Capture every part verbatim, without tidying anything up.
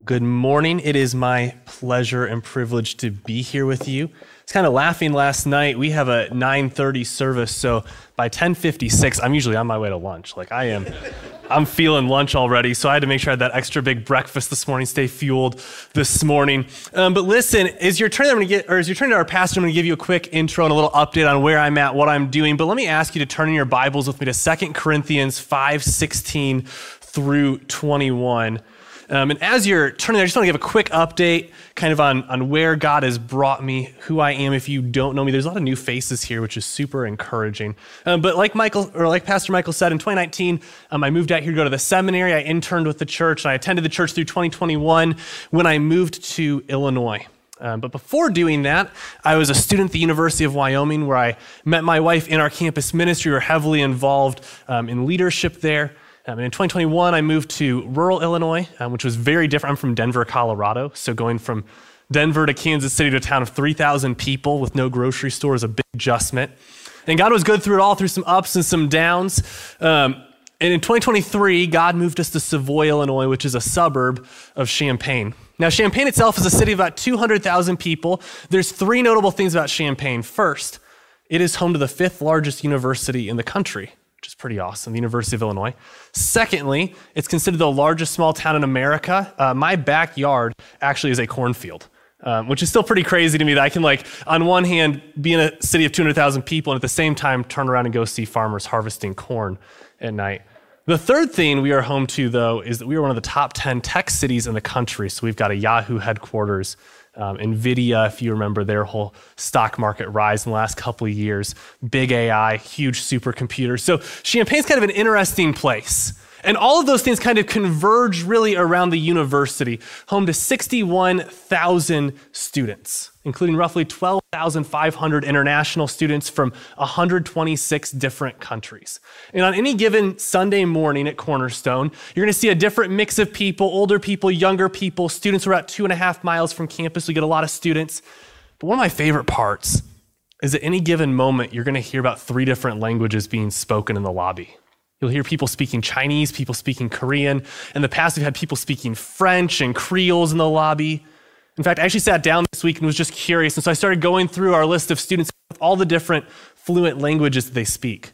Good morning. It is my pleasure and privilege to be here with you. I was kind of laughing last night. We have a nine thirty service, so by ten fifty-six, I'm usually on my way to lunch. Like I am, I'm feeling lunch already, so I had to make sure I had that extra big breakfast this morning, stay fueled this morning. Um, but listen, as you're turning, I'm going to get, or as you're turning to our pastor, I'm going to give you a quick intro and a little update on where I'm at, what I'm doing. But let me ask you to turn in your Bibles with me to Second Corinthians five sixteen through twenty-one. Um, and as you're turning there, I just want to give a quick update kind of on, on where God has brought me, who I am. If you don't know me, there's a lot of new faces here, which is super encouraging. Um, but like Michael, or like Pastor Michael said, in twenty nineteen, um, I moved out here to go to the seminary. I interned with the church, and I attended the church through twenty twenty-one when I moved to Illinois. Um, but before doing that, I was a student at the University of Wyoming, where I met my wife in our campus ministry. We were heavily involved um, in leadership there. Um, and in twenty twenty-one, I moved to rural Illinois, um, which was very different. I'm from Denver, Colorado. So going from Denver to Kansas City to a town of three thousand people with no grocery store is a big adjustment. And God was good through it all, through some ups and some downs. Um, and in twenty twenty-three, God moved us to Savoy, Illinois, which is a suburb of Champaign. Now, Champaign itself is a city of about two hundred thousand people. There's three notable things about Champaign. First, it is home to the fifth largest university in the country, which is pretty awesome, the University of Illinois. Secondly, it's considered the largest small town in America. Uh, my backyard actually is a cornfield, um, which is still pretty crazy to me that I can, like, on one hand, be in a city of two hundred thousand people and at the same time turn around and go see farmers harvesting corn at night. The third thing we are home to, though, is that we are one of the top ten tech cities in the country. So we've got a Yahoo headquarters, Um, NVIDIA, if you remember their whole stock market rise in the last couple of years, big A I, huge supercomputers. So Champaign's kind of an interesting place. And all of those things kind of converge really around the university, home to sixty-one thousand students, including roughly twelve thousand five hundred international students from one hundred twenty-six different countries. And on any given Sunday morning at Cornerstone, you're going to see a different mix of people, older people, younger people. Students are about two and a half miles from campus. We get a lot of students. But one of my favorite parts is at any given moment, you're going to hear about three different languages being spoken in the lobby. You'll hear people speaking Chinese, people speaking Korean. In the past, we've had people speaking French and Creoles in the lobby. In fact, I actually sat down this week and was just curious. And so I started going through our list of students with all the different fluent languages that they speak.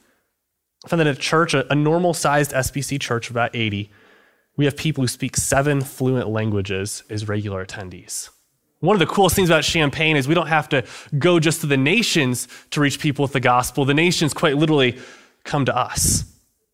I found that at a church, a, a normal-sized S B C church of about eighty, we have people who speak seven fluent languages as regular attendees. One of the coolest things about Champaign is we don't have to go just to the nations to reach people with the gospel. The nations quite literally come to us.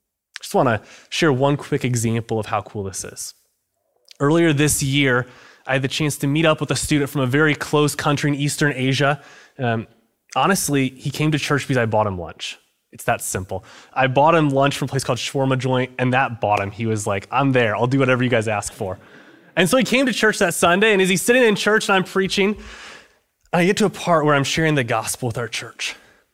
I just want to share one quick example of how cool this is. Earlier this year, I had the chance to meet up with a student from a very close country in Eastern Asia. Um, honestly, he came to church because I bought him lunch. It's that simple. I bought him lunch from a place called Shawarma Joint, and that bought him. He was like, I'm there. I'll do whatever you guys ask for. And so he came to church that Sunday, and as he's sitting in church and I'm preaching, I get to a part where I'm sharing the gospel with our church.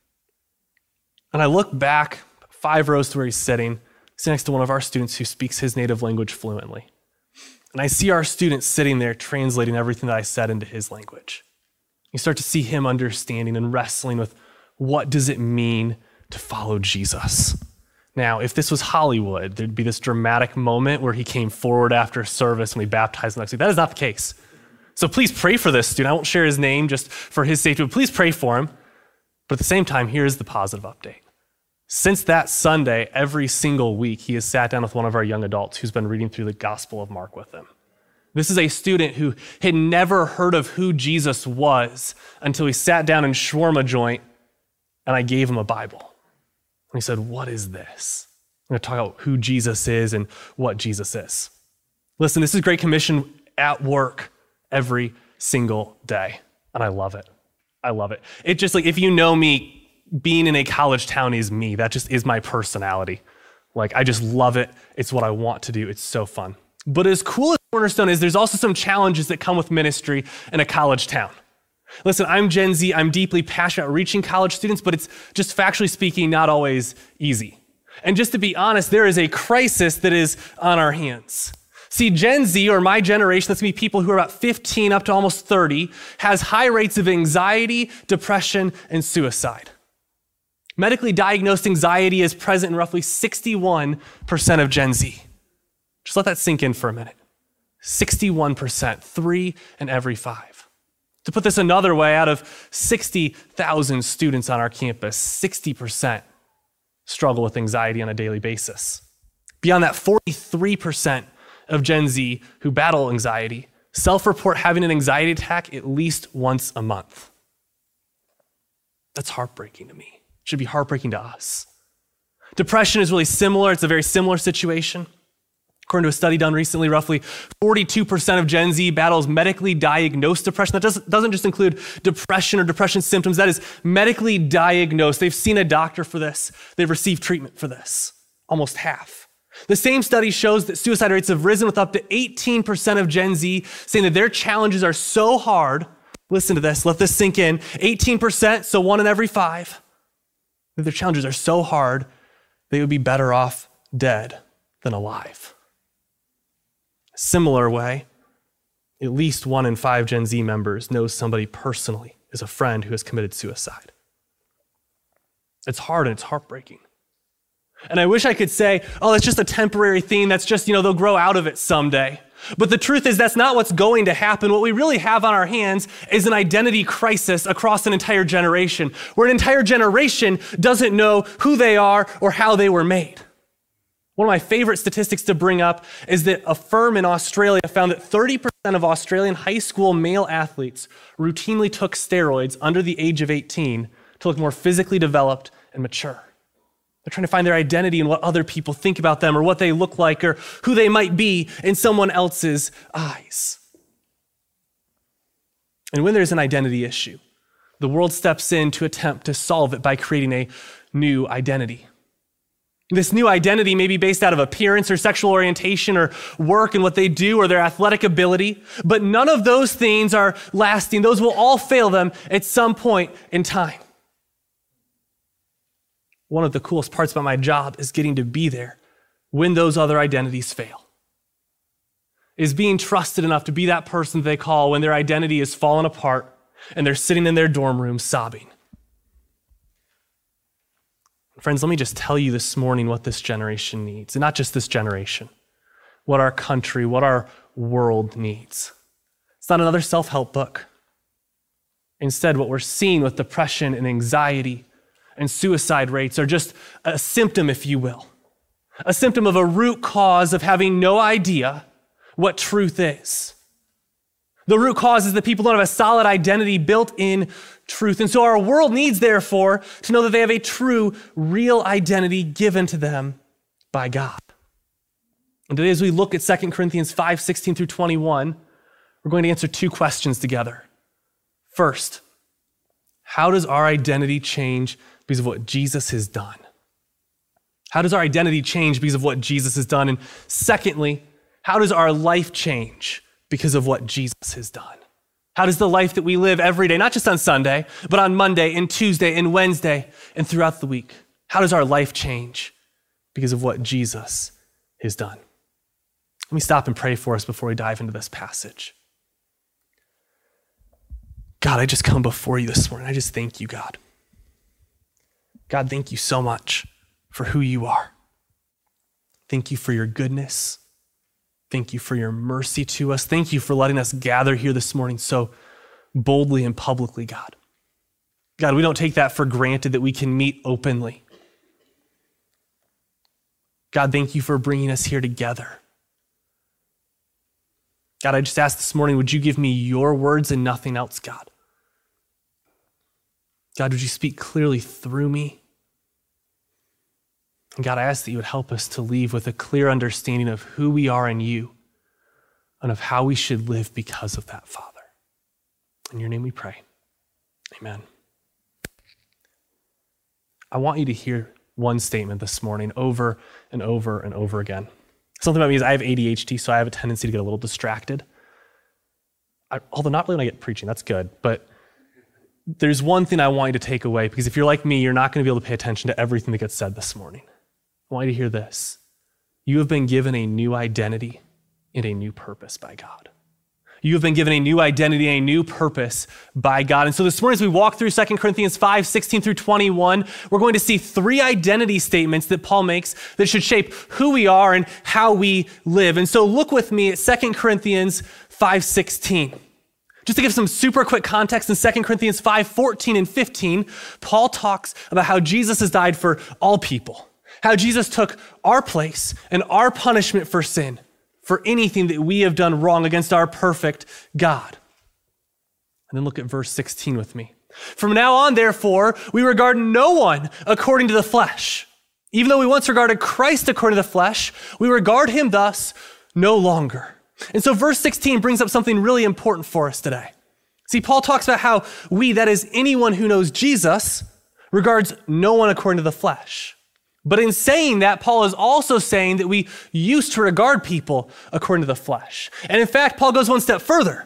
And I look back five rows to where he's sitting, he's next to one of our students who speaks his native language fluently. And I see our student sitting there translating everything that I said into his language. You start to see him understanding and wrestling with what does it mean to follow Jesus. Now, if this was Hollywood, there'd be this dramatic moment where he came forward after service and we baptized him next week. That is not the case. So please pray for this student. I won't share his name just for his safety, but please pray for him. But at the same time, here's the positive update. Since that Sunday, every single week, he has sat down with one of our young adults who's been reading through the Gospel of Mark with him. This is a student who had never heard of who Jesus was until he sat down in Shawarma Joint and I gave him a Bible. And he said, what is this? I'm going to talk about who Jesus is and what Jesus is. Listen, this is Great Commission at work every single day. And I love it. I love it. It just like, if you know me, being in a college town is me. That just is my personality. Like, I just love it. It's what I want to do. It's so fun. But as cool as Cornerstone is, there's also some challenges that come with ministry in a college town. Listen, I'm Gen Z. I'm deeply passionate about reaching college students, but it's just factually speaking, not always easy. And just to be honest, there is a crisis that is on our hands. See, Gen Z, or my generation, that's gonna be people who are about fifteen up to almost thirty, has high rates of anxiety, depression, and suicide. Medically diagnosed anxiety is present in roughly sixty-one percent of Gen Z. Just let that sink in for a minute. sixty-one percent, three in every five. To put this another way, out of sixty thousand students on our campus, sixty percent struggle with anxiety on a daily basis. Beyond that, forty-three percent of Gen Z who battle anxiety self-report having an anxiety attack at least once a month. That's heartbreaking to me. It should be heartbreaking to us. Depression is really similar. It's a very similar situation. According to a study done recently, roughly forty-two percent of Gen Z battles medically diagnosed depression. That doesn't, doesn't just include depression or depression symptoms. That is medically diagnosed. They've seen a doctor for this. They've received treatment for this. Almost half. The same study shows that suicide rates have risen, with up to eighteen percent of Gen Z saying that their challenges are so hard. Listen to this. Let this sink in. eighteen percent, so one in every five, that their challenges are so hard they would be better off dead than alive. Similar way, at least one in five Gen Z members knows somebody personally as a friend who has committed suicide. It's hard and it's heartbreaking. And I wish I could say, oh, that's just a temporary thing. That's just, you know, they'll grow out of it someday. But the truth is that's not what's going to happen. What we really have on our hands is an identity crisis across an entire generation, where an entire generation doesn't know who they are or how they were made. One of my favorite statistics to bring up is that a firm in Australia found that thirty percent of Australian high school male athletes routinely took steroids under the age of eighteen to look more physically developed and mature. They're trying to find their identity in what other people think about them, or what they look like, or who they might be in someone else's eyes. And when there's an identity issue, the world steps in to attempt to solve it by creating a new identity. This new identity may be based out of appearance or sexual orientation or work and what they do or their athletic ability, but none of those things are lasting. Those will all fail them at some point in time. One of the coolest parts about my job is getting to be there when those other identities fail. Is being trusted enough to be that person they call when their identity is fallen apart and they're sitting in their dorm room sobbing. Friends, let me just tell you this morning what this generation needs, and not just this generation, what our country, what our world needs. It's not another self-help book. Instead, what we're seeing with depression and anxiety and suicide rates are just a symptom, if you will, a symptom of a root cause of having no idea what truth is. The root cause is that people don't have a solid identity built in truth. And so our world needs, therefore, to know that they have a true, real identity given to them by God. And today, as we look at Second Corinthians five, sixteen through twenty-one, we're going to answer two questions together. First, how does our identity change because of what Jesus has done? How does our identity change because of what Jesus has done? And secondly, how does our life change because of what Jesus has done? How does the life that we live every day, not just on Sunday, but on Monday and Tuesday and Wednesday and throughout the week, how does our life change because of what Jesus has done? Let me stop and pray for us before we dive into this passage. God, I just come before you this morning. I just thank you, God. God, thank you so much for who you are. Thank you for your goodness. Thank you for your mercy to us. Thank you for letting us gather here this morning so boldly and publicly, God. God, we don't take that for granted that we can meet openly. God, thank you for bringing us here together. God, I just ask this morning, would you give me your words and nothing else, God? God, would you speak clearly through me? And God, I ask that you would help us to leave with a clear understanding of who we are in you and of how we should live because of that, Father. In your name we pray. Amen. I want you to hear one statement this morning over and over and over again. Something about me is I have A D H D, so I have a tendency to get a little distracted. I, although not really when I get preaching, that's good. But there's one thing I want you to take away, because if you're like me, you're not going to be able to pay attention to everything that gets said this morning. I want you to hear this. You have been given a new identity and a new purpose by God. You have been given a new identity, a new purpose by God. And so this morning, as we walk through Second Corinthians five, sixteen through twenty-one, we're going to see three identity statements that Paul makes that should shape who we are and how we live. And so look with me at Second Corinthians five, sixteen. Just to give some super quick context, in Second Corinthians five, fourteen and fifteen, Paul talks about how Jesus has died for all people, how Jesus took our place and our punishment for sin, for anything that we have done wrong against our perfect God. And then look at verse sixteen with me. From now on, therefore, we regard no one according to the flesh. Even though we once regarded Christ according to the flesh, we regard him thus no longer. And so verse sixteen brings up something really important for us today. See, Paul talks about how we, that is anyone who knows Jesus, regards no one according to the flesh. But in saying that, Paul is also saying that we used to regard people according to the flesh. And in fact, Paul goes one step further.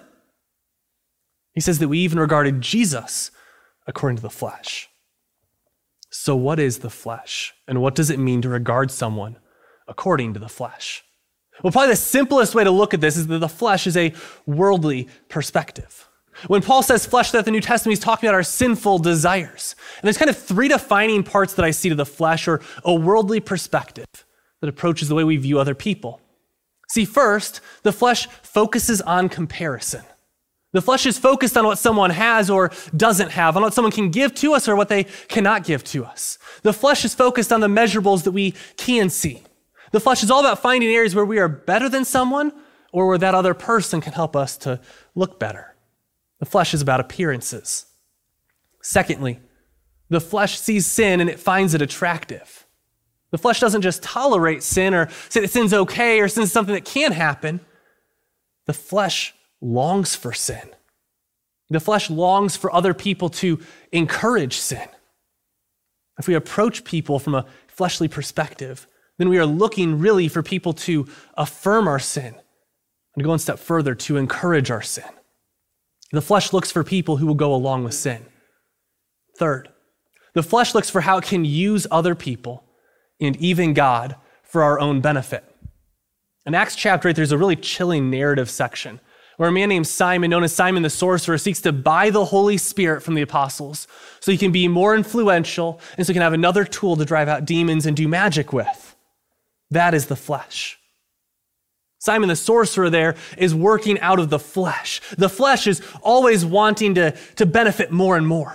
He says that we even regarded Jesus according to the flesh. So what is the flesh? And what does it mean to regard someone according to the flesh? Well, probably the simplest way to look at this is that the flesh is a worldly perspective. When Paul says flesh throughout the New Testament, he's talking about our sinful desires. And there's kind of three defining parts that I see to the flesh, or a worldly perspective that approaches the way we view other people. See, first, the flesh focuses on comparison. The flesh is focused on what someone has or doesn't have, on what someone can give to us or what they cannot give to us. The flesh is focused on the measurables that we can see. The flesh is all about finding areas where we are better than someone or where that other person can help us to look better. The flesh is about appearances. Secondly, the flesh sees sin and it finds it attractive. The flesh doesn't just tolerate sin or say that sin's okay or sin's something that can happen. The flesh longs for sin. The flesh longs for other people to encourage sin. If we approach people from a fleshly perspective, then we are looking really for people to affirm our sin and to go one step further, to encourage our sin. The flesh looks for people who will go along with sin. Third, the flesh looks for how it can use other people and even God for our own benefit. In Acts chapter eight, there's a really chilling narrative section where a man named Simon, known as Simon the Sorcerer, seeks to buy the Holy Spirit from the apostles so he can be more influential and so he can have another tool to drive out demons and do magic with. That is the flesh. Simon the sorcerer there is working out of the flesh. The flesh is always wanting to, to benefit more and more.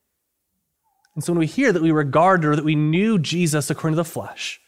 And so when we hear that we regard or that we knew Jesus according to the flesh,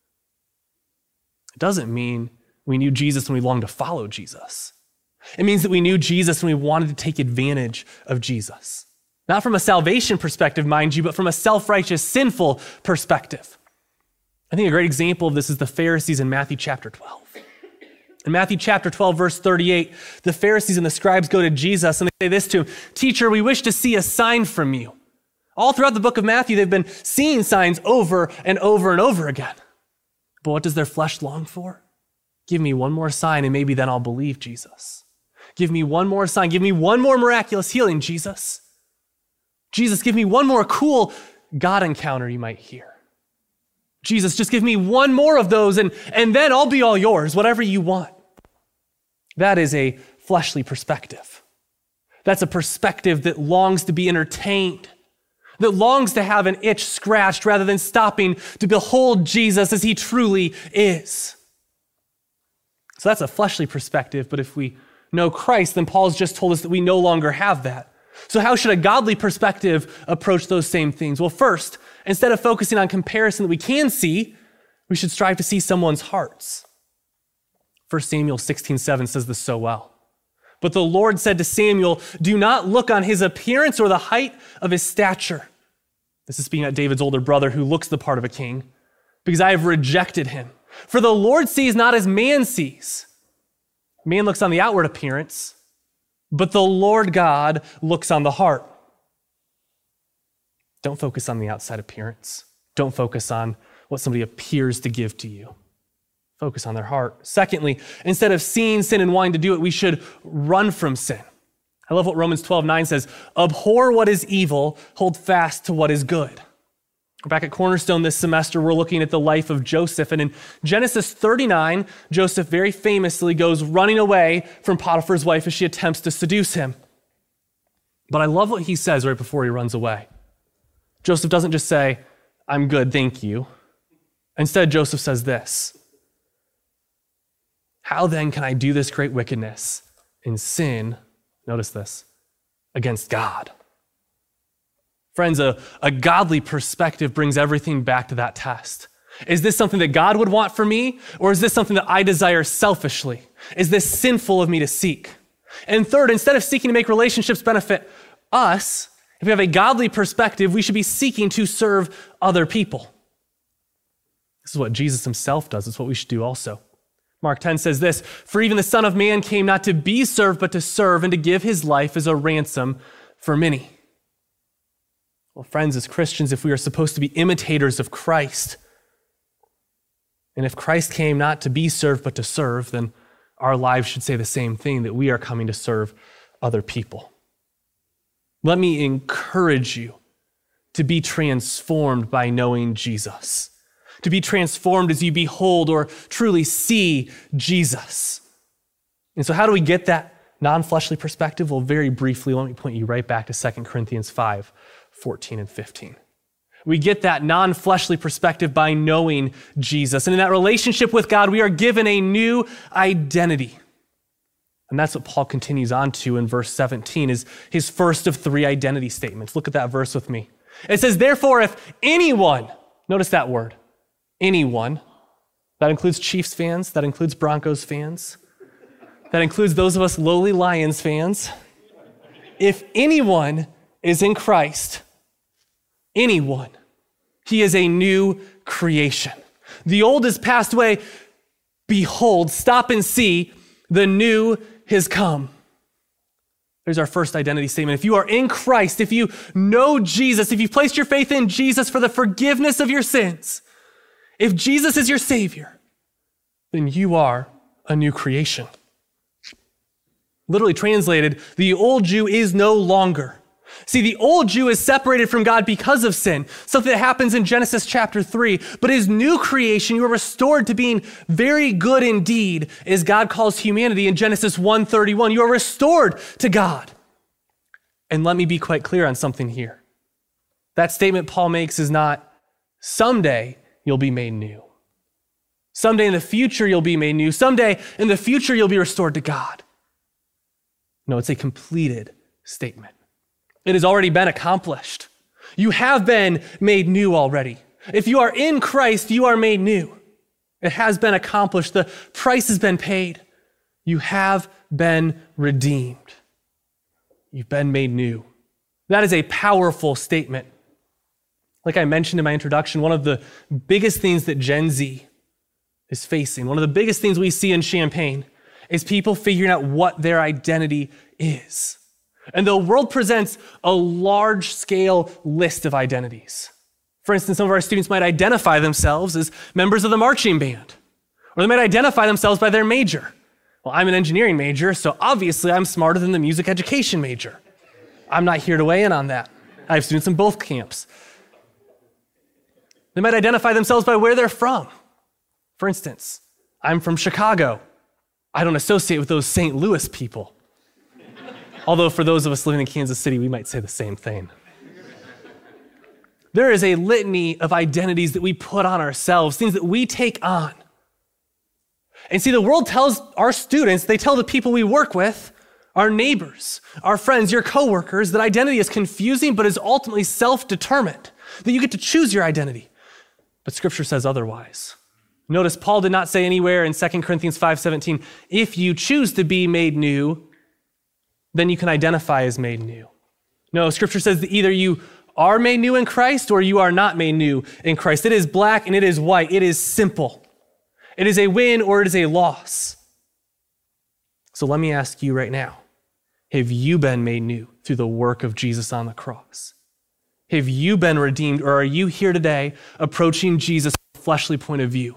it doesn't mean we knew Jesus and we longed to follow Jesus. It means that we knew Jesus and we wanted to take advantage of Jesus. Not from a salvation perspective, mind you, but from a self-righteous, sinful perspective. I think a great example of this is the Pharisees in Matthew chapter twelve. In Matthew chapter twelve, verse thirty-eight, the Pharisees and the scribes go to Jesus and they say this to him, "Teacher, we wish to see a sign from you." All throughout the book of Matthew, they've been seeing signs over and over and over again. But what does their flesh long for? Give me one more sign and maybe then I'll believe Jesus. Give me one more sign. Give me one more miraculous healing, Jesus. Jesus, give me one more cool God encounter you might hear. Jesus, just give me one more of those and, and then I'll be all yours, whatever you want. That is a fleshly perspective. That's a perspective that longs to be entertained, that longs to have an itch scratched rather than stopping to behold Jesus as he truly is. So that's a fleshly perspective, but if we know Christ, then Paul's just told us that we no longer have that. So how should a godly perspective approach those same things? Well, first, instead of focusing on comparison that we can see, we should strive to see someone's hearts. First Samuel sixteen seven says this so well. But the Lord said to Samuel, "Do not look on his appearance or the height of his stature." This is speaking about David's older brother who looks the part of a king, "because I have rejected him. For the Lord sees not as man sees. Man looks on the outward appearance, but the Lord God looks on the heart." Don't focus on the outside appearance. Don't focus on what somebody appears to give to you. Focus on their heart. Secondly, instead of seeing sin and wanting to do it, we should run from sin. I love what Romans twelve nine says, "Abhor what is evil, hold fast to what is good." Back at Cornerstone this semester, we're looking at the life of Joseph. And in Genesis thirty-nine, Joseph very famously goes running away from Potiphar's wife as she attempts to seduce him. But I love what he says right before he runs away. Joseph doesn't just say, "I'm good, thank you." Instead, Joseph says this: "How then can I do this great wickedness and sin," notice this, "against God?" Friends, a, a godly perspective brings everything back to that test. Is this something that God would want for me, or is this something that I desire selfishly? Is this sinful of me to seek? And third, instead of seeking to make relationships benefit us, if we have a godly perspective, we should be seeking to serve other people. This is what Jesus himself does. It's what we should do also. Mark ten says this: "For even the Son of Man came not to be served, but to serve and to give his life as a ransom for many." Well, friends, as Christians, if we are supposed to be imitators of Christ, and if Christ came not to be served but to serve, then our lives should say the same thing, that we are coming to serve other people. Let me encourage you to be transformed by knowing Jesus, to be transformed as you behold or truly see Jesus. And so how do we get that non-fleshly perspective? Well, very briefly, let me point you right back to Second Corinthians five, fourteen and fifteen. We get that non-fleshly perspective by knowing Jesus. And in that relationship with God, we are given a new identity. And that's what Paul continues on to in verse seventeen, is his first of three identity statements. Look at that verse with me. It says, "Therefore, if anyone," notice that word, anyone, that includes Chiefs fans, that includes Broncos fans, that includes those of us lowly Lions fans. "If anyone is in Christ," anyone, he is a new creation. "The old has passed away. Behold," stop and see, "the new has come." There's our first identity statement. If you are in Christ, if you know Jesus, if you've placed your faith in Jesus for the forgiveness of your sins, if Jesus is your Savior, then you are a new creation. Literally translated, the old Jew is no longer. See, the old Jew is separated from God because of sin, something that happens in Genesis chapter three. But his new creation, you are restored to being very good indeed, as God calls humanity in Genesis one thirty-one. You are restored to God. And let me be quite clear on something here. That statement Paul makes is not, someday you'll be made new. Someday in the future you'll be made new. Someday in the future you'll be restored to God. No, it's a completed statement. It has already been accomplished. You have been made new already. If you are in Christ, you are made new. It has been accomplished. The price has been paid. You have been redeemed. You've been made new. That is a powerful statement. Like I mentioned in my introduction, one of the biggest things that Gen Z is facing, one of the biggest things we see in Champaign, is people figuring out what their identity is. And the world presents a large-scale list of identities. For instance, some of our students might identify themselves as members of the marching band, or they might identify themselves by their major. Well, I'm an engineering major, so obviously I'm smarter than the music education major. I'm not here to weigh in on that. I have students in both camps. They might identify themselves by where they're from. For instance, I'm from Chicago. I don't associate with those Saint Louis people. Although for those of us living in Kansas City, we might say the same thing. There is a litany of identities that we put on ourselves, things that we take on. And see, the world tells our students, they tell the people we work with, our neighbors, our friends, your coworkers, that identity is confusing, but is ultimately self-determined, that you get to choose your identity. But Scripture says otherwise. Notice Paul did not say anywhere in Second Corinthians five seventeen, if you choose to be made new, then you can identify as made new. No, Scripture says that either you are made new in Christ or you are not made new in Christ. It is black and it is white. It is simple. It is a win or it is a loss. So let me ask you right now, have you been made new through the work of Jesus on the cross? Have you been redeemed, or are you here today approaching Jesus from a fleshly point of view?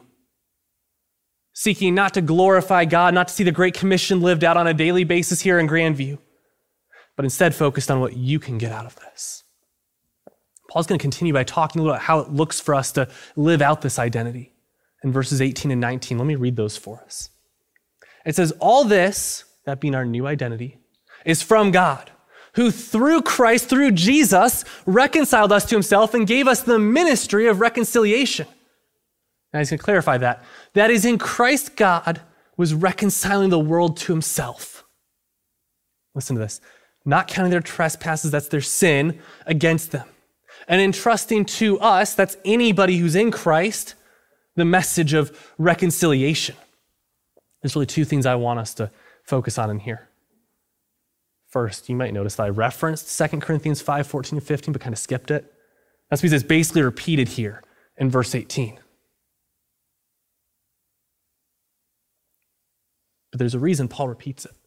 Seeking not to glorify God, not to see the Great Commission lived out on a daily basis here in Grandview, but instead focused on what you can get out of this. Paul's going to continue by talking a little about how it looks for us to live out this identity. In verses eighteen and nineteen, let me read those for us. It says, all this, that being our new identity, is from God, who through Christ, through Jesus, reconciled us to himself and gave us the ministry of reconciliation. Now he's going to clarify that. That is, in Christ, God was reconciling the world to himself. Listen to this. Not counting their trespasses, that's their sin, against them. And entrusting to us, that's anybody who's in Christ, the message of reconciliation. There's really two things I want us to focus on in here. First, you might notice that I referenced Second Corinthians five, fourteen, and fifteen, but kind of skipped it. That's because it's basically repeated here in verse eighteen. But there's a reason Paul repeats it.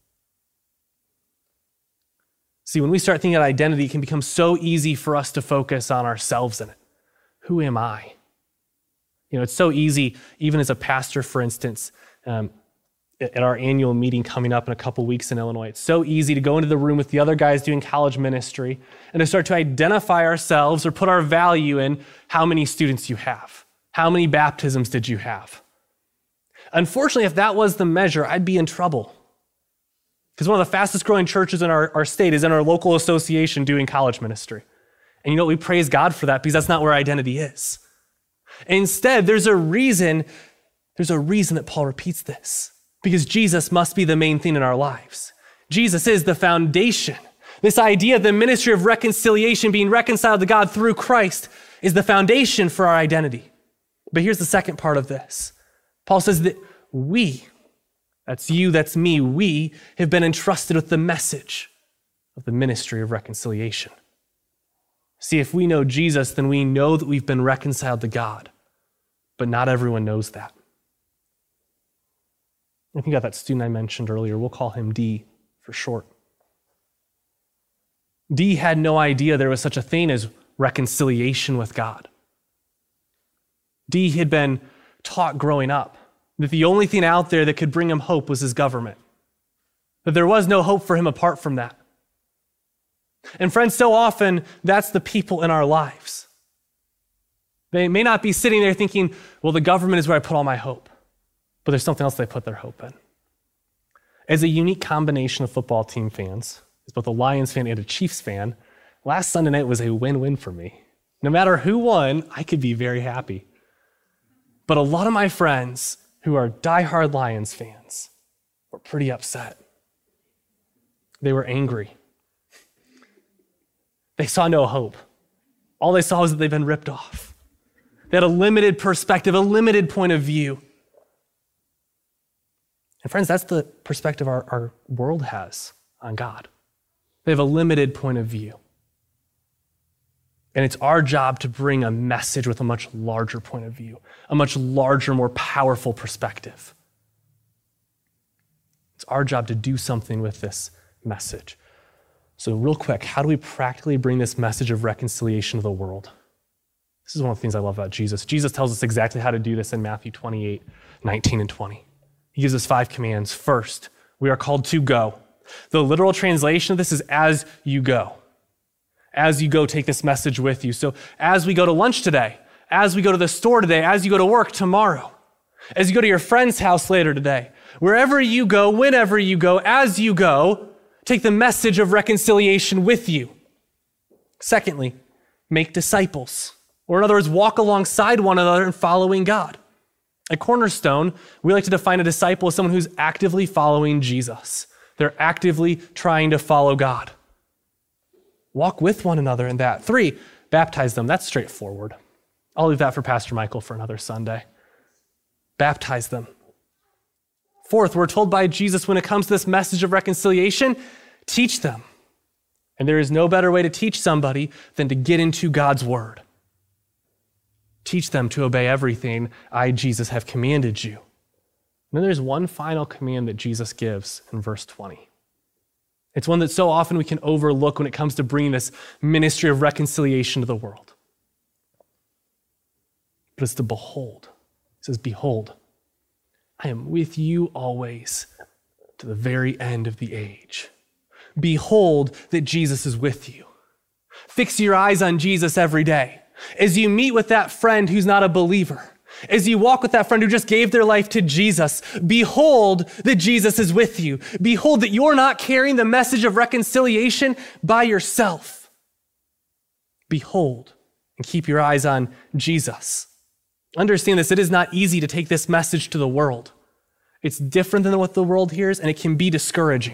See, when we start thinking about identity, it can become so easy for us to focus on ourselves in it. Who am I? You know, it's so easy, even as a pastor, for instance, um, at our annual meeting coming up in a couple weeks in Illinois, it's so easy to go into the room with the other guys doing college ministry and to start to identify ourselves or put our value in how many students you have. How many baptisms did you have? Unfortunately, if that was the measure, I'd be in trouble. Because one of the fastest growing churches in our, our state is in our local association doing college ministry. And you know, we praise God for that because that's not where our identity is. Instead, there's a reason, there's a reason that Paul repeats this. Because Jesus must be the main thing in our lives. Jesus is the foundation. This idea of the ministry of reconciliation, being reconciled to God through Christ, is the foundation for our identity. But here's the second part of this. Paul says that we, that's you, that's me, we have been entrusted with the message of the ministry of reconciliation. See, if we know Jesus, then we know that we've been reconciled to God. But not everyone knows that. I think about that student I mentioned earlier. We'll call him D for short. D had no idea there was such a thing as reconciliation with God. D had been taught growing up that the only thing out there that could bring him hope was his government, that there was no hope for him apart from that. And friends, so often that's the people in our lives. They may not be sitting there thinking, well, the government is where I put all my hope, but there's something else they put their hope in. As a unique combination of football team fans, as both a Lions fan and a Chiefs fan, last Sunday night was a win-win for me. No matter who won, I could be very happy. But a lot of my friends who are diehard Lions fans were pretty upset. They were angry. They saw no hope. All they saw was that they've been ripped off. They had a limited perspective, a limited point of view. And friends, that's the perspective our, our world has on God. They have a limited point of view. And it's our job to bring a message with a much larger point of view, a much larger, more powerful perspective. It's our job to do something with this message. So real quick, how do we practically bring this message of reconciliation to the world? This is one of the things I love about Jesus. Jesus tells us exactly how to do this in Matthew twenty-eight, nineteen, and twenty. He gives us five commands. First, we are called to go. The literal translation of this is as you go. As you go, take this message with you. So as we go to lunch today, as we go to the store today, as you go to work tomorrow, as you go to your friend's house later today, wherever you go, whenever you go, as you go, take the message of reconciliation with you. Secondly, make disciples. Or in other words, walk alongside one another in following God. At Cornerstone, we like to define a disciple as someone who's actively following Jesus. They're actively trying to follow God. Walk with one another in that. Three, baptize them. That's straightforward. I'll leave that for Pastor Michael for another Sunday. Baptize them. Fourth, we're told by Jesus when it comes to this message of reconciliation, teach them. And there is no better way to teach somebody than to get into God's word. Teach them to obey everything I, Jesus, have commanded you. And then there's one final command that Jesus gives in verse twenty. It's one that so often we can overlook when it comes to bringing this ministry of reconciliation to the world. But it's to behold. It says, behold, I am with you always to the very end of the age. Behold that Jesus is with you. fix your eyes on Jesus every day. As you meet with that friend who's not a believer, as you walk with that friend who just gave their life to Jesus, behold that Jesus is with you. Behold that you're not carrying the message of reconciliation by yourself. Behold and keep your eyes on Jesus. Understand this, it is not easy to take this message to the world. It's different than what the world hears, and it can be discouraging.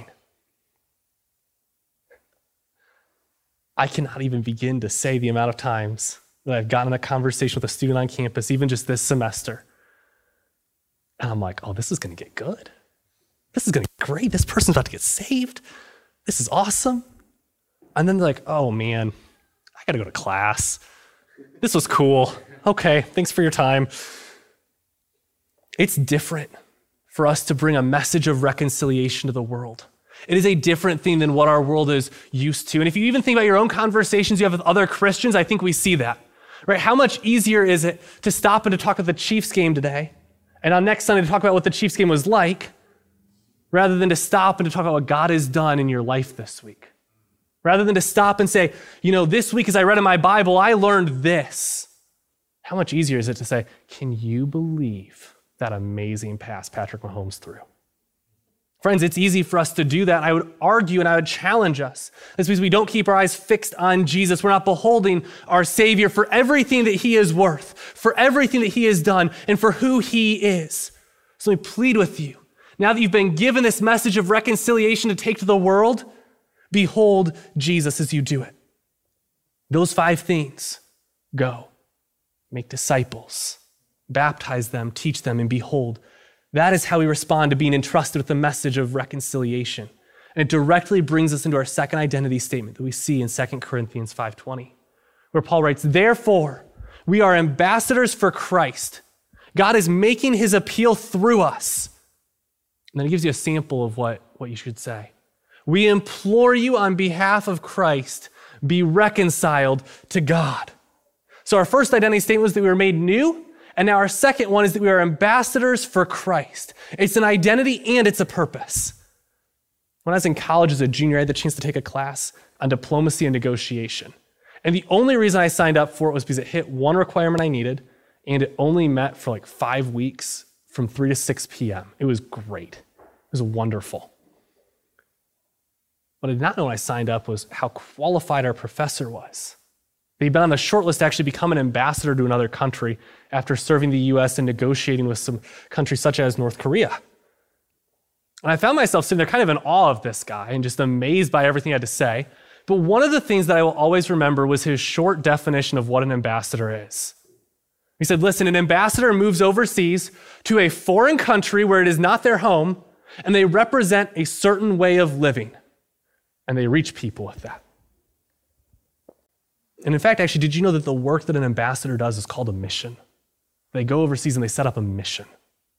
I cannot even begin to say the amount of times that I've gotten in a conversation with a student on campus, even just this semester. And I'm like, oh, this is going to get good. This is going to get great. This person's about to get saved. This is awesome. And then they're like, oh man, I got to go to class. This was cool. Okay, thanks for your time. It's different for us to bring a message of reconciliation to the world. It is a different thing than what our world is used to. And if you even think about your own conversations you have with other Christians, I think we see that, right? How much easier is it to stop and to talk about the Chiefs game today, and on next Sunday to talk about what the Chiefs game was like, rather than to stop and to talk about what God has done in your life this week? Rather than to stop and say, you know, this week as I read in my Bible, I learned this. How much easier is it to say, can you believe that amazing pass Patrick Mahomes threw? Friends, it's easy for us to do that. I would argue and I would challenge us. This means we don't keep our eyes fixed on Jesus. We're not beholding our Savior for everything that he is worth, for everything that he has done, and for who he is. So let me plead with you. Now that you've been given this message of reconciliation to take to the world, behold Jesus as you do it. Those five things: go, make disciples, baptize them, teach them, and behold. That is how we respond to being entrusted with the message of reconciliation. And it directly brings us into our second identity statement that we see in Second Corinthians five twenty, where Paul writes, therefore, we are ambassadors for Christ. God is making his appeal through us. And then he gives you a sample of what, what you should say. We implore you on behalf of Christ, be reconciled to God. So our first identity statement was that we were made new. And now our second one is that we are ambassadors for Christ. It's an identity and it's a purpose. When I was in college as a junior, I had the chance to take a class on diplomacy and negotiation. And the only reason I signed up for it was because it hit one requirement I needed, and it only met for like five weeks from three to six p.m. It was great. It was wonderful. What I did not know when I signed up was how qualified our professor was. He'd been on the short list to actually become an ambassador to another country after serving the U S and negotiating with some countries such as North Korea. And I found myself sitting there kind of in awe of this guy and just amazed by everything he had to say. But one of the things that I will always remember was his short definition of what an ambassador is. He said, listen, an ambassador moves overseas to a foreign country where it is not their home, and they represent a certain way of living, and they reach people with that. And in fact, actually, did you know that the work that an ambassador does is called a mission? They go overseas and they set up a mission.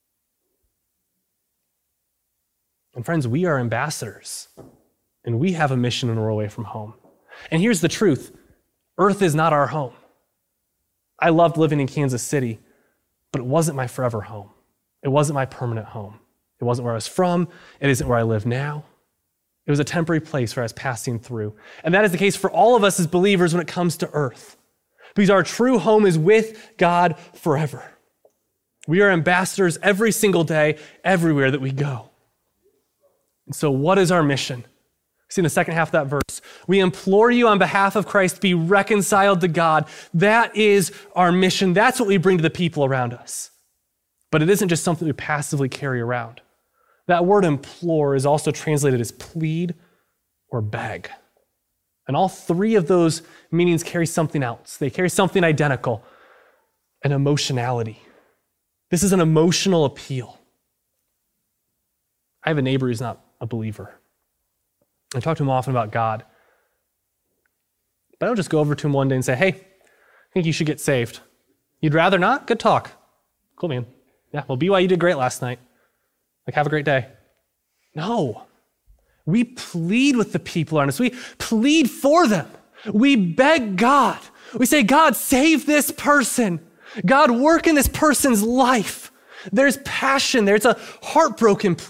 And friends, we are ambassadors, and we have a mission when we're away from home. And here's the truth. Earth is not our home. I loved living in Kansas City, but it wasn't my forever home. It wasn't my permanent home. It wasn't where I was from. It isn't where I live now. It was a temporary place where I was passing through. And that is the case for all of us as believers when it comes to earth, because our true home is with God forever. We are ambassadors every single day, everywhere that we go. And so what is our mission? See in the second half of that verse, we implore you on behalf of Christ, be reconciled to God. That is our mission. That's what we bring to the people around us. But it isn't just something we passively carry around. That word implore is also translated as plead or beg. And all three of those meanings carry something else. They carry something identical, an emotionality. This is an emotional appeal. I have a neighbor who's not a believer. I talk to him often about God. But I don't just go over to him one day and say, hey, I think you should get saved. You'd rather not? Good talk. Cool, man. Yeah, well, B Y U did great last night. Like, have a great day. No. We plead with the people around us. We plead for them. We beg God. We say, God, save this person. God, work in this person's life. There's passion there. It's a heartbroken plea.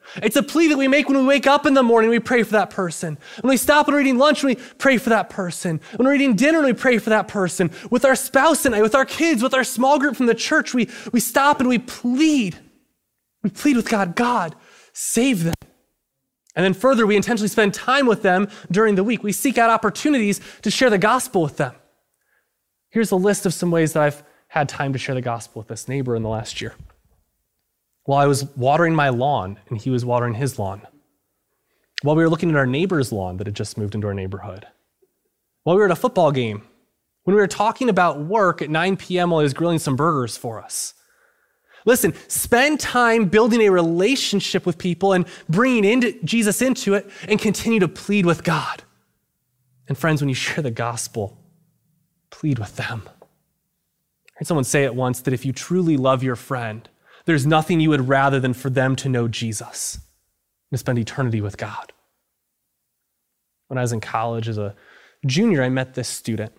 It's a plea that we make when we wake up in the morning, we pray for that person. When we stop and we're eating lunch, we pray for that person. When we're eating dinner, we pray for that person. With our spouse tonight, with our kids, with our small group from the church, we, we stop and we plead. We plead with God, God, save them. And then further, we intentionally spend time with them during the week. We seek out opportunities to share the gospel with them. Here's a list of some ways that I've had time to share the gospel with this neighbor in the last year. While I was watering my lawn and he was watering his lawn. While we were looking at our neighbor's lawn that had just moved into our neighborhood. While we were at a football game. When we were talking about work at nine p.m. while he was grilling some burgers for us. Listen, spend time building a relationship with people and bringing into, Jesus into it and continue to plead with God. And friends, when you share the gospel, plead with them. I heard someone say it once that if you truly love your friend, there's nothing you would rather than for them to know Jesus and to spend eternity with God. When I was in college as a junior, I met this student.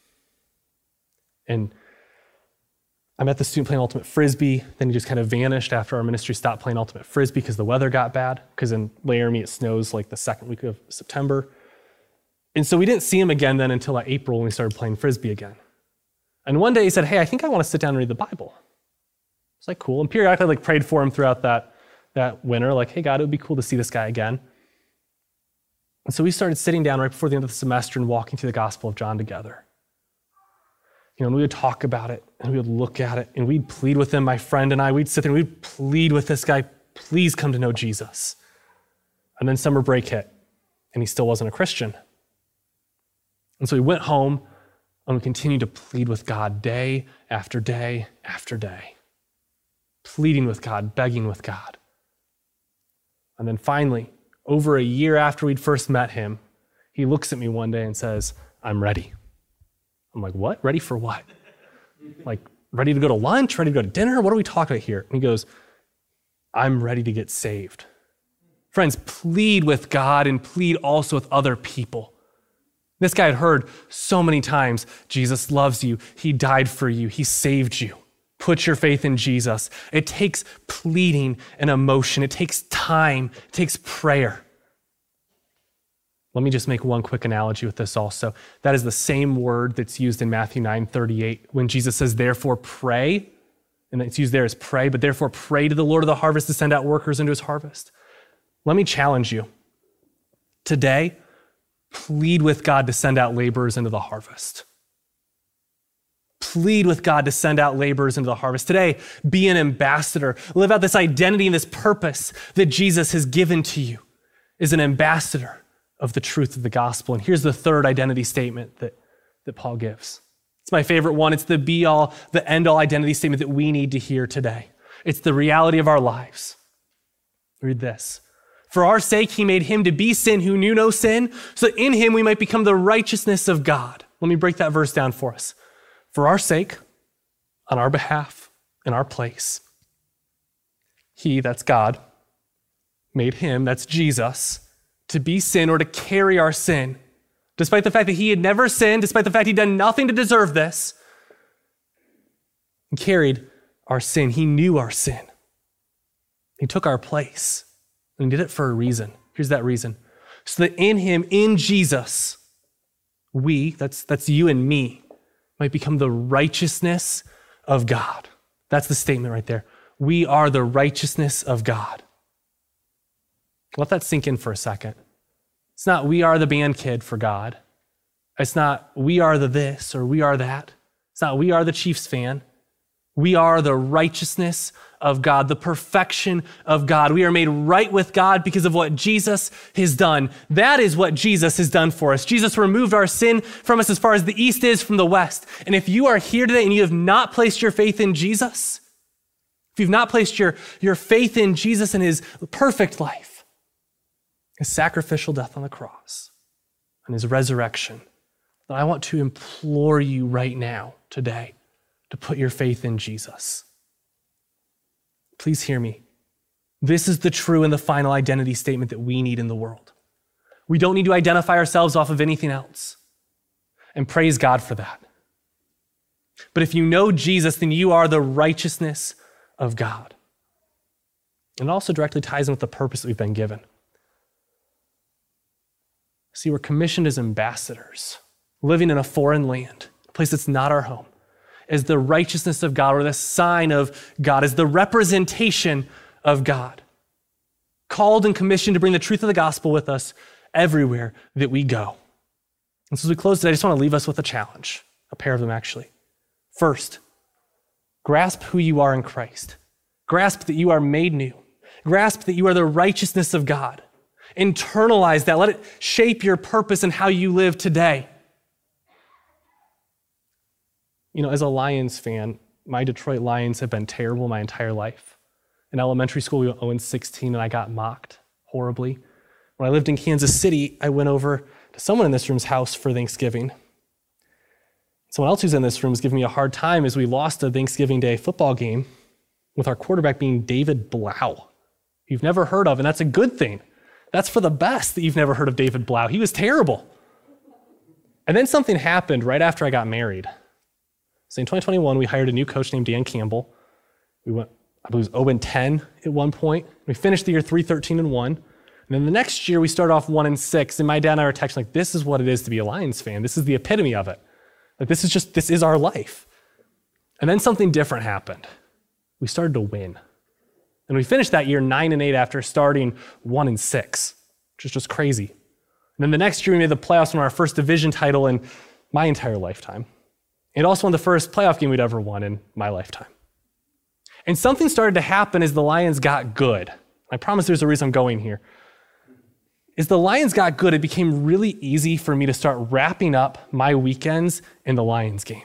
And I met the student playing ultimate frisbee. Then he just kind of vanished after our ministry stopped playing ultimate frisbee because the weather got bad. Because in Laramie, it snows like the second week of September. And so we didn't see him again then until like April when we started playing frisbee again. And one day he said, hey, I think I want to sit down and read the Bible. It's like, cool. And periodically like prayed for him throughout that, that winter. Like, hey, God, it would be cool to see this guy again. And so we started sitting down right before the end of the semester and walking through the Gospel of John together. You know, and we would talk about it and we would look at it and we'd plead with him, my friend and I, we'd sit there and we'd plead with this guy, please come to know Jesus. And then summer break hit and he still wasn't a Christian. And so we went home and we continued to plead with God day after day after day. Pleading with God, begging with God. And then finally, over a year after we'd first met him, he looks at me one day and says, I'm ready. I'm like, what? Ready for what? Like, ready to go to lunch? Ready to go to dinner? What are we talking about here? And he goes, I'm ready to get saved. Friends, plead with God and plead also with other people. This guy had heard so many times, Jesus loves you. He died for you. He saved you. Put your faith in Jesus. It takes pleading and emotion. It takes time. It takes prayer. Let me just make one quick analogy with this also. That is the same word that's used in Matthew nine thirty-eight when Jesus says, therefore pray, and it's used there as pray, but therefore pray to the Lord of the harvest to send out workers into his harvest. Let me challenge you. Today, plead with God to send out laborers into the harvest. Plead with God to send out laborers into the harvest. Today, be an ambassador. Live out this identity and this purpose that Jesus has given to you as an ambassador of the truth of the gospel. And here's the third identity statement that, that Paul gives. It's my favorite one. It's the be-all, the end-all identity statement that we need to hear today. It's the reality of our lives. Read this. For our sake, he made him to be sin who knew no sin, so that in him we might become the righteousness of God. Let me break that verse down for us. For our sake, on our behalf, in our place, he, that's God, made him, that's Jesus, to be sin or to carry our sin. Despite the fact that he had never sinned, despite the fact he'd done nothing to deserve this, he carried our sin. He knew our sin. He took our place, and he did it for a reason. Here's that reason. So that in him, in Jesus, we, that's, that's you and me, might become the righteousness of God. That's the statement right there. We are the righteousness of God. Let that sink in for a second. It's not we are the band kid for God. It's not we are the this or we are that. It's not we are the Chiefs fan. We are the righteousness of God, the perfection of God. We are made right with God because of what Jesus has done. That is what Jesus has done for us. Jesus removed our sin from us as far as the east is from the west. And if you are here today and you have not placed your faith in Jesus, if you've not placed your, your faith in Jesus and his perfect life, his sacrificial death on the cross, and his resurrection, then I want to implore you right now, today, to put your faith in Jesus. Please hear me. This is the true and the final identity statement that we need in the world. We don't need to identify ourselves off of anything else. And praise God for that. But if you know Jesus, then you are the righteousness of God. And it also directly ties in with the purpose that we've been given. See, we're commissioned as ambassadors, living in a foreign land, a place that's not our home, as the righteousness of God or the sign of God, as the representation of God. Called and commissioned to bring the truth of the gospel with us everywhere that we go. And so as we close today, I just want to leave us with a challenge, a pair of them actually. First, grasp who you are in Christ. Grasp that you are made new. Grasp that you are the righteousness of God. Internalize that. Let it shape your purpose and how you live today. You know, as a Lions fan, my Detroit Lions have been terrible my entire life. In elementary school, we went oh and sixteen, and I got mocked horribly. When I lived in Kansas City, I went over to someone in this room's house for Thanksgiving. Someone else who's in this room is giving me a hard time as we lost a Thanksgiving Day football game with our quarterback being David Blau. You've never heard of, and that's a good thing. That's for the best that you've never heard of David Blau. He was terrible. And then something happened right after I got married. So in twenty twenty-one, we hired a new coach named Dan Campbell. We went, I believe it was oh and ten at one point. We finished the year three thirteen and one. And then the next year, we started off one and six. And my dad and I were texting like, this is what it is to be a Lions fan. This is the epitome of it. Like, this is just, this is our life. And then something different happened. We started to win. And we finished that year nine and eight after starting one and six, which is just crazy. And then the next year, we made the playoffs and won our first division title in my entire lifetime. It also won the first playoff game we'd ever won in my lifetime. And something started to happen as the Lions got good. I promise there's a reason I'm going here. As the Lions got good, it became really easy for me to start wrapping up my weekends in the Lions game.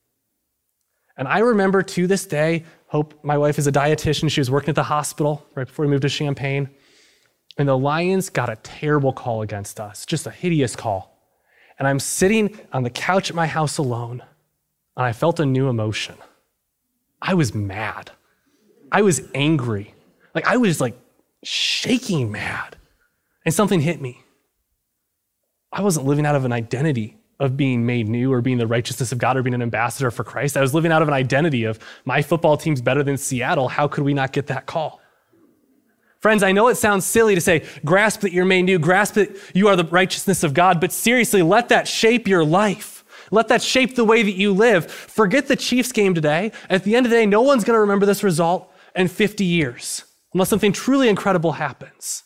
And I remember to this day, Hope, my wife is a dietitian. She was working at the hospital right before we moved to Champaign. And the Lions got a terrible call against us, just a hideous call. And I'm sitting on the couch at my house alone, and I felt a new emotion. I was mad. I was angry. Like, I was like shaking mad. And something hit me. I wasn't living out of an identity of being made new or being the righteousness of God or being an ambassador for Christ. I was living out of an identity of my football team's better than Seattle. How could we not get that call? Friends, I know it sounds silly to say, grasp that you're made new, grasp that you are the righteousness of God, but seriously, let that shape your life. Let that shape the way that you live. Forget the Chiefs game today. At the end of the day, no one's going to remember this result in fifty years unless something truly incredible happens.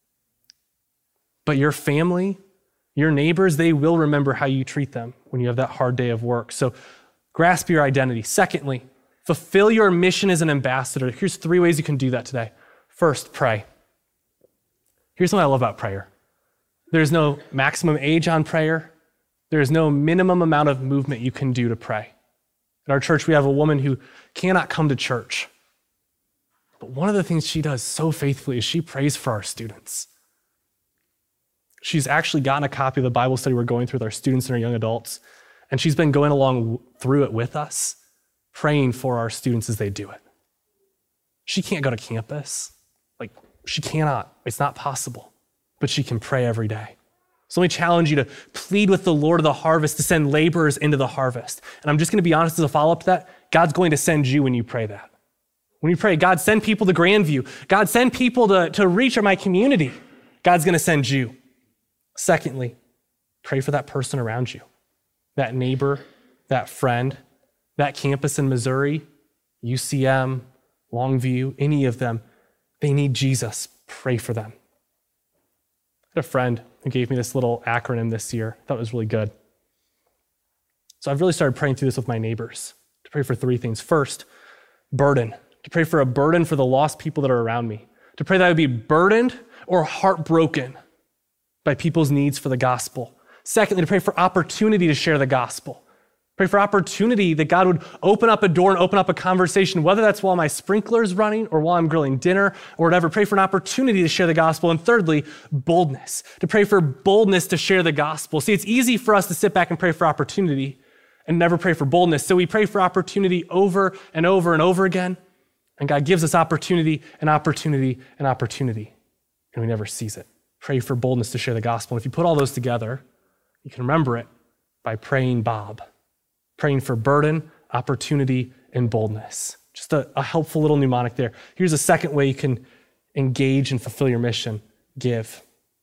But your family, your neighbors, they will remember how you treat them when you have that hard day of work. So grasp your identity. Secondly, fulfill your mission as an ambassador. Here's three ways you can do that today. First, pray. Here's what I love about prayer. There's no maximum age on prayer. There's no minimum amount of movement you can do to pray. At our church, we have a woman who cannot come to church. But one of the things she does so faithfully is she prays for our students. She's actually gotten a copy of the Bible study we're going through with our students and our young adults, and she's been going along through it with us, praying for our students as they do it. She can't go to campus. Like, she cannot. It's not possible. But she can pray every day. So let me challenge you to plead with the Lord of the harvest to send laborers into the harvest. And I'm just going to be honest as a follow-up to that, God's going to send you when you pray that. When you pray, God, send people to Grandview. God, send people to, to reach my community. God's going to send you. Secondly, pray for that person around you, that neighbor, that friend, that campus in Missouri, U C M, Longview, any of them. They need Jesus. Pray for them. I had a friend who gave me this little acronym this year. I thought it was really good. So I've really started praying through this with my neighbors to pray for three things. First, burden, to pray for a burden for the lost people that are around me, to pray that I would be burdened or heartbroken by people's needs for the gospel. Secondly, to pray for opportunity to share the gospel. Pray for opportunity that God would open up a door and open up a conversation, whether that's while my sprinkler's running or while I'm grilling dinner or whatever. Pray for an opportunity to share the gospel. And thirdly, boldness, to pray for boldness to share the gospel. See, it's easy for us to sit back and pray for opportunity and never pray for boldness. So we pray for opportunity over and over and over again. And God gives us opportunity and opportunity and opportunity, and we never seize it. Pray for boldness to share the gospel. And if you put all those together, you can remember it by praying Bob, praying for burden, opportunity, and boldness. Just a, a helpful little mnemonic there. Here's a second way you can engage and fulfill your mission, give.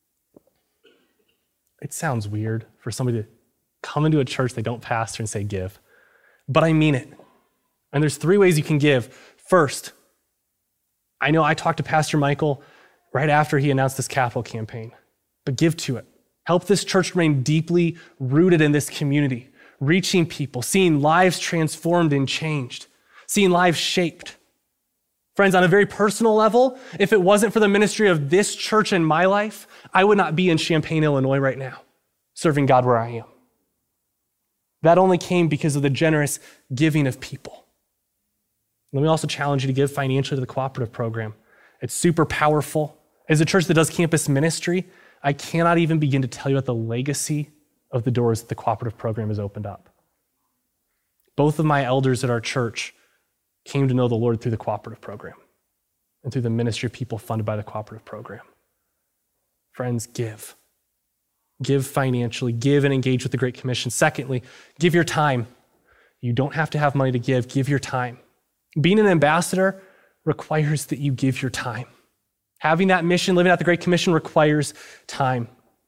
It sounds weird for somebody to come into a church they don't pastor and say give, but I mean it. And there's three ways you can give. First, I know I talked to Pastor Michael right after he announced this capital campaign, but give to it. Help this church remain deeply rooted in this community, reaching people, seeing lives transformed and changed, seeing lives shaped. Friends, on a very personal level, if it wasn't for the ministry of this church in my life, I would not be in Champaign, Illinois right now, serving God where I am. That only came because of the generous giving of people. Let me also challenge you to give financially to the cooperative program. It's super powerful. As a church that does campus ministry, I cannot even begin to tell you about the legacy of the doors that the cooperative program has opened up. Both of my elders at our church came to know the Lord through the cooperative program and through the ministry of people funded by the cooperative program. Friends, give. Give financially, give and engage with the Great Commission. Secondly, give your time. You don't have to have money to give, give your time. Being an ambassador requires that you give your time. Having that mission, living out the Great Commission requires time.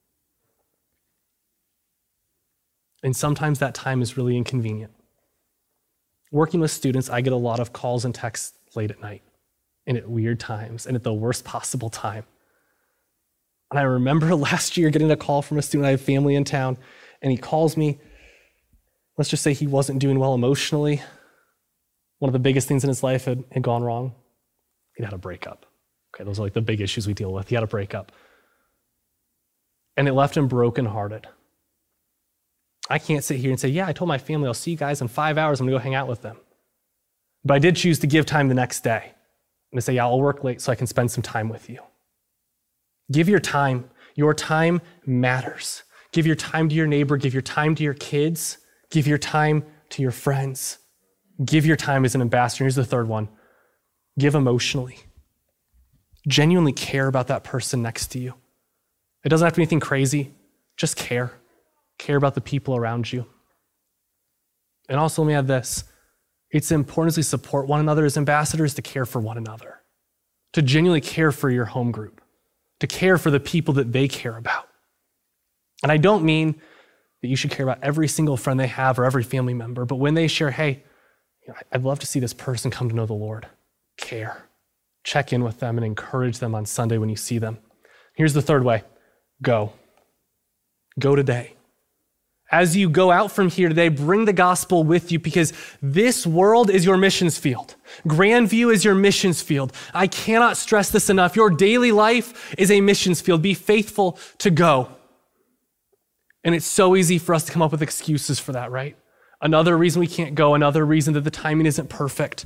And sometimes that time is really inconvenient. Working with students, I get a lot of calls and texts late at night and at weird times and at the worst possible time. And I remember last year getting a call from a student. I have family in town, and he calls me. Let's just say he wasn't doing well emotionally. One of the biggest things in his life had, had gone wrong. He'd had a breakup. Okay, those are like the big issues we deal with. He had a breakup. And it left him brokenhearted. I can't sit here and say, yeah, I told my family I'll see you guys in five hours. I'm gonna go hang out with them. But I did choose to give time the next day and to say, yeah, I'll work late so I can spend some time with you. Give your time. Your time matters. Give your time to your neighbor. Give your time to your kids. Give your time to your friends. Give your time as an ambassador. Here's the third one. Give emotionally. Genuinely care about that person next to you. It doesn't have to be anything crazy. Just care. Care about the people around you. And also, let me add this. It's important as we support one another as ambassadors to care for one another, to genuinely care for your home group, to care for the people that they care about. And I don't mean that you should care about every single friend they have or every family member, but when they share, hey, you know, I'd love to see this person come to know the Lord, care. Check in with them and encourage them on Sunday when you see them. Here's the third way. Go. Go today. As you go out from here today, bring the gospel with you, because this world is your missions field. Grandview is your missions field. I cannot stress this enough. Your daily life is a missions field. Be faithful to go. And it's so easy for us to come up with excuses for that, right? Another reason we can't go, another reason that the timing isn't perfect.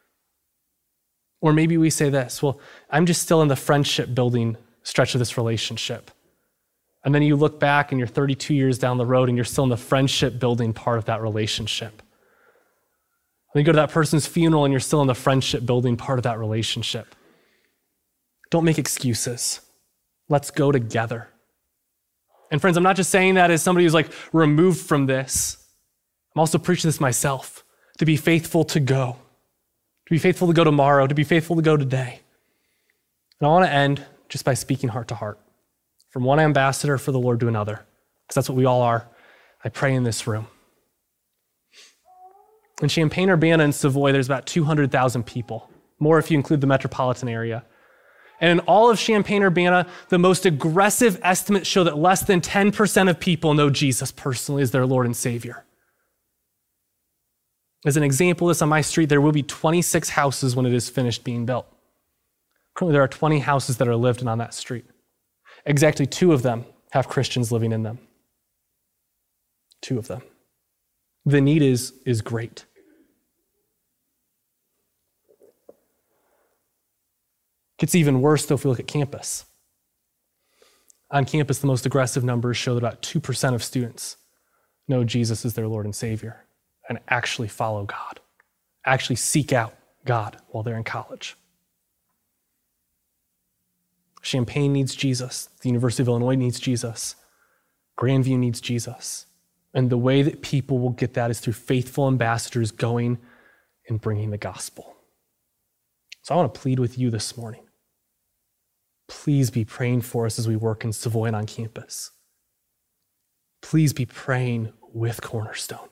Or maybe we say this, well, I'm just still in the friendship building stretch of this relationship. And then you look back and you're thirty-two years down the road and you're still in the friendship building part of that relationship. Then you go to that person's funeral and you're still in the friendship building part of that relationship. Don't make excuses. Let's go together. And friends, I'm not just saying that as somebody who's like removed from this. I'm also preaching this myself, to be faithful to go, to be faithful to go tomorrow, to be faithful to go today. And I want to end just by speaking heart to heart. From one ambassador for the Lord to another, because that's what we all are. I pray in this room. In Champaign-Urbana and Savoy, there's about two hundred thousand people, more if you include the metropolitan area. And in all of Champaign-Urbana, the most aggressive estimates show that less than ten percent of people know Jesus personally as their Lord and Savior. As an example of this, on my street, there will be twenty-six houses when it is finished being built. Currently, there are twenty houses that are lived in on that street. Exactly two of them have Christians living in them. Two of them. The need is, is great. It gets even worse, though, if we look at campus. On campus, the most aggressive numbers show that about two percent of students know Jesus as their Lord and Savior and actually follow God, actually seek out God while they're in college. Champaign needs Jesus. The University of Illinois needs Jesus. Grandview needs Jesus. And the way that people will get that is through faithful ambassadors going and bringing the gospel. So I want to plead with you this morning. please be praying for us as we work in Savoy and on campus. Please be praying with Cornerstone.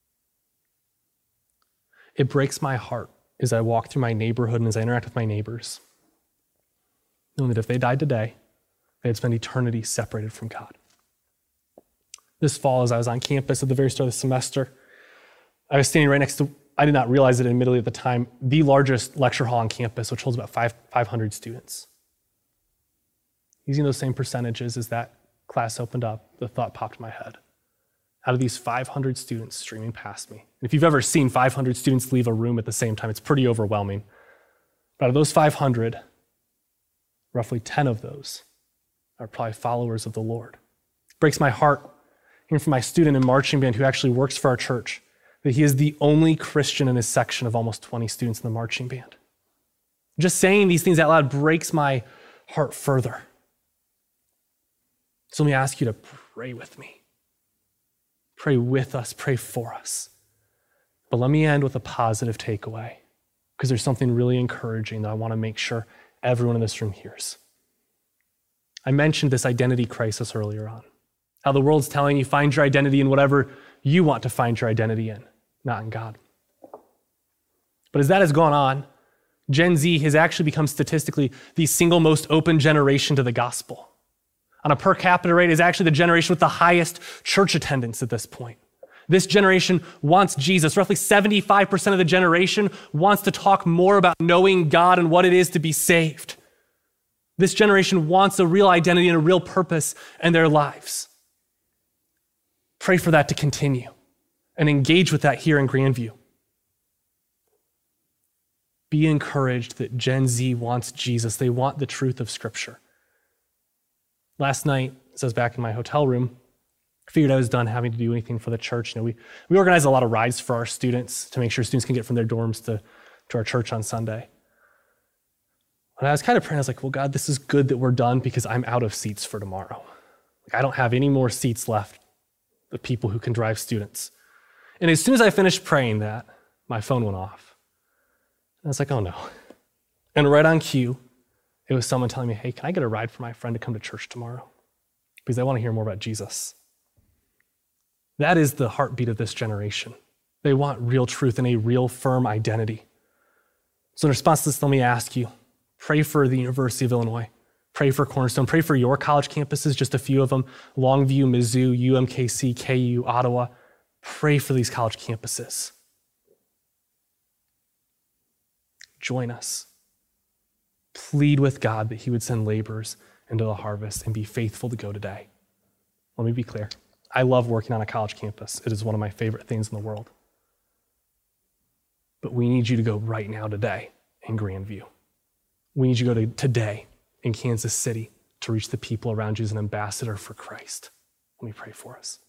It breaks my heart as I walk through my neighborhood and as I interact with my neighbors, knowing that if they died today, they'd spend eternity separated from God. This fall, as I was on campus at the very start of the semester, I was standing right next to, I did not realize it admittedly at the time, the largest lecture hall on campus, which holds about five, 500 students. Using those same percentages as that class opened up, the thought popped in my head. Out of these five hundred students streaming past me, and if you've ever seen five hundred students leave a room at the same time, it's pretty overwhelming. But out of those five hundred, roughly ten of those are probably followers of the Lord. It breaks my heart hearing from my student in marching band who actually works for our church that he is the only Christian in his section of almost twenty students in the marching band. Just saying these things out loud breaks my heart further. So let me ask you to pray with me. Pray with us, pray for us. But let me end with a positive takeaway, because there's something really encouraging that I want to make sure everyone in this room hears. I mentioned this identity crisis earlier on, how the world's telling you find your identity in whatever you want to find your identity in, not in God. But as that has gone on, Gen Z has actually become statistically the single most open generation to the gospel. On a per capita rate, is actually the generation with the highest church attendance at this point. This generation wants Jesus. Roughly seventy-five percent of the generation wants to talk more about knowing God and what it is to be saved. This generation wants a real identity and a real purpose in their lives. Pray for that to continue and engage with that here in Grandview. Be encouraged that Gen Z wants Jesus. They want the truth of Scripture. Last night, as I was back in my hotel room, I figured I was done having to do anything for the church. You know, we, we organize a lot of rides for our students to make sure students can get from their dorms to, to our church on Sunday. And I was kind of praying, I was like, well, God, this is good that we're done because I'm out of seats for tomorrow. Like, I don't have any more seats left of people who can drive students. And as soon as I finished praying that, my phone went off. And I was like, oh no. And right on cue, it was someone telling me, hey, can I get a ride for my friend to come to church tomorrow? Because I want to hear more about Jesus. That is the heartbeat of this generation. They want real truth and a real firm identity. So in response to this, let me ask you, pray for the University of Illinois. Pray for Cornerstone. Pray for your college campuses, just a few of them, Longview, Mizzou, U M K C, K U, Ottawa. Pray for these college campuses. Join us. Plead with God that he would send laborers into the harvest and be faithful to go today. Let me be clear. I love working on a college campus. It is one of my favorite things in the world. But we need you to go right now today in Grandview. We need you to go to today in Kansas City to reach the people around you as an ambassador for Christ. Let me pray for us.